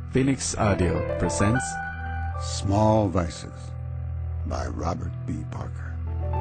Phoenix Audio presents Small Vices by Robert B. Parker.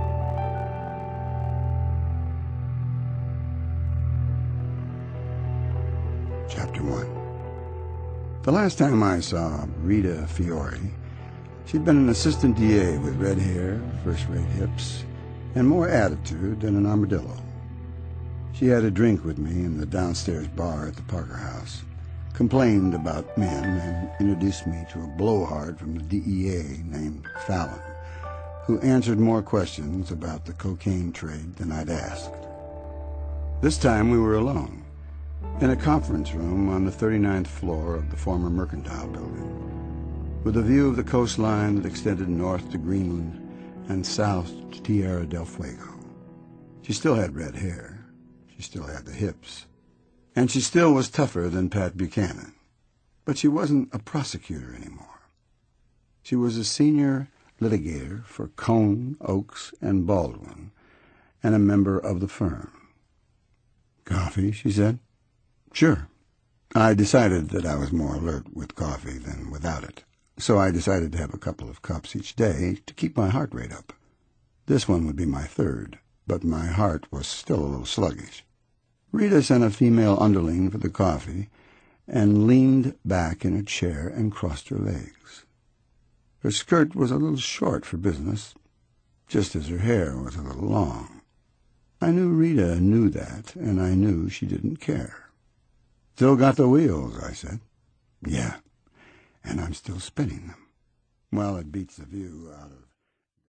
Chapter 1. The last time I saw Rita Fiore, she'd been an assistant DA with red hair, first-rate hips, and more attitude than an armadillo. She had a drink with me in the downstairs bar at the Parker House, complained about men, and introduced me to a blowhard from the DEA named Fallon, who answered more questions about the cocaine trade than I'd asked. This time we were alone, in a conference room on the 39th floor of the former Mercantile Building, with a view of the coastline that extended north to Greenland and south to Tierra del Fuego. She still had red hair, she still had the hips, and she still was tougher than Pat Buchanan. But she wasn't a prosecutor anymore. She was a senior litigator for Cohn, Oakes, and Baldwin, and a member of the firm. "Coffee?" she said. "Sure." I decided that I was more alert with coffee than without it, so I decided to have a couple of cups each day to keep my heart rate up. This one would be my third, but my heart was still a little sluggish. Rita sent a female underling for the coffee and leaned back in her chair and crossed her legs. Her skirt was a little short for business, just as her hair was a little long. I knew Rita knew that, and I knew she didn't care. "Still got the wheels," I said. "Yeah, and I'm still spinning them." "Well, it beats the view out of